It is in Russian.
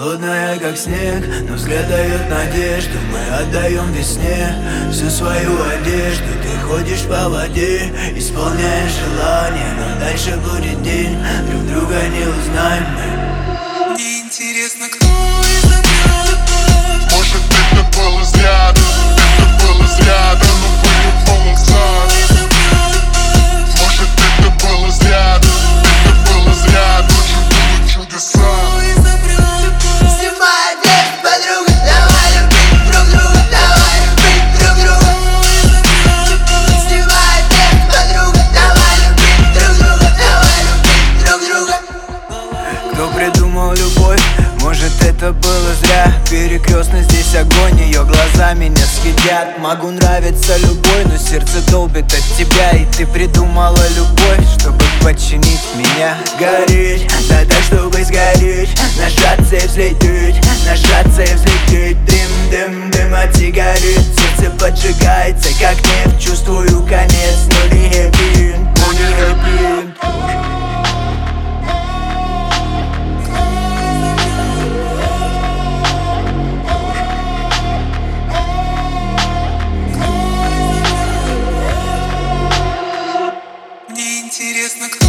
холодная как снег, но взгляд дает надежду. Мы отдаем весне всю свою одежду. Ты ходишь по воде, исполняешь желание, но дальше будет день, друг друга не узнаем мы. Мне интересно, кто изобрел любовь. Может, это было зря, это было зря, да ну были ползать. Может, это было зря, это было зря, ночью будут чудеса. Снимай одежду, подруга, давай любить друг друга, давай любить друг друга. Снимай одежду, подруга, давай любить друг друга, давай любить друг друга. Кто придумал любовь? Может, это было зря. Перекрестно здесь огонь, ее глаза меня съедят. Могу нравиться любой, но сердце долбит от тебя. И ты придумала любовь, чтобы подчинить меня. Гореть, да так, чтобы сгореть. Нажаться и взлететь, нажаться и взлететь. Дым, дым, дым от сигарет. Сердце поджигается, как нефть. Чувствую конец, но не happy end, но не happy end. Мне интересно, кто